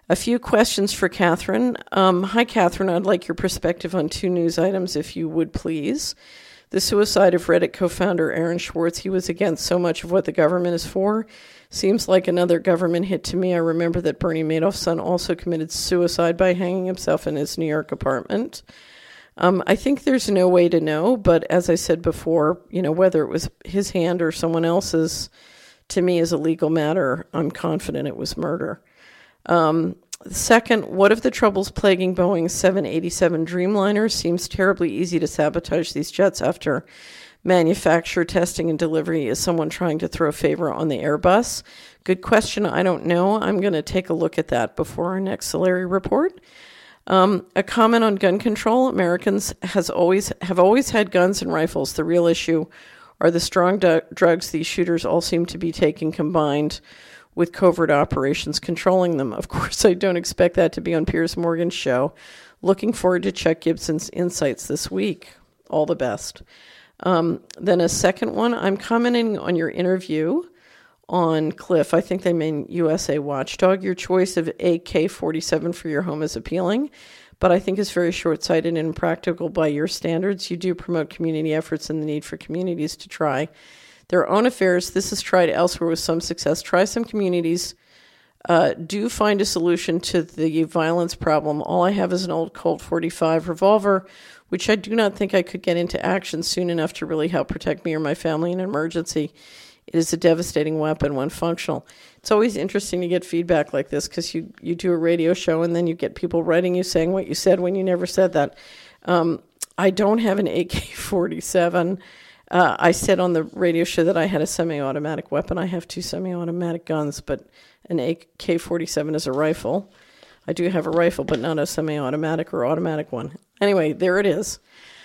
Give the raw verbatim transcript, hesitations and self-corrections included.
A few questions for Catherine. Um, hi, Catherine. I'd like your perspective on two news items, if you would please. The suicide of Reddit co-founder Aaron Swartz. He was against so much of what the government is for. Seems like another government hit to me. I remember that Bernie Madoff's son also committed suicide by hanging himself in his New York apartment. Um, I think there's no way to know, but as I said before, you know, whether it was his hand or someone else's, to me is a legal matter. I'm confident it was murder. Um, second, what if the troubles plaguing Boeing's seven eighty-seven Dreamliner? Seems terribly easy to sabotage these jets after manufacture, testing, and delivery. Is someone trying to throw a favor on the Airbus? Good question. I don't know. I'm going to take a look at that before our next Solari report. Um, a comment on gun control. Americans has always have always had guns and rifles. The real issue are the strong du- drugs these shooters all seem to be taking combined with covert operations controlling them. Of course, I don't expect that to be on Piers Morgan's show. Looking forward to Chuck Gibson's insights this week. All the best. Um, then a second one, I'm commenting on your interview on Cliff. I think they mean U S A Watchdog. Your choice of A K forty-seven for your home is appealing, but I think it's very short-sighted and impractical by your standards. You do promote community efforts and the need for communities to try their own affairs. This is tried elsewhere with some success. Try some communities. Uh, do find a solution to the violence problem. All I have is an old Colt forty-five revolver, which I do not think I could get into action soon enough to really help protect me or my family in an emergency. It is a devastating weapon when functional. It's always interesting to get feedback like this because you, you do a radio show and then you get people writing you saying what you said when you never said that. Um, I don't have an A K forty-seven. Uh, I said on the radio show that I had a semi-automatic weapon. I have two semi-automatic guns, but an A K forty-seven is a rifle. I do have a rifle, but not a semi-automatic or automatic one. Anyway, there it is.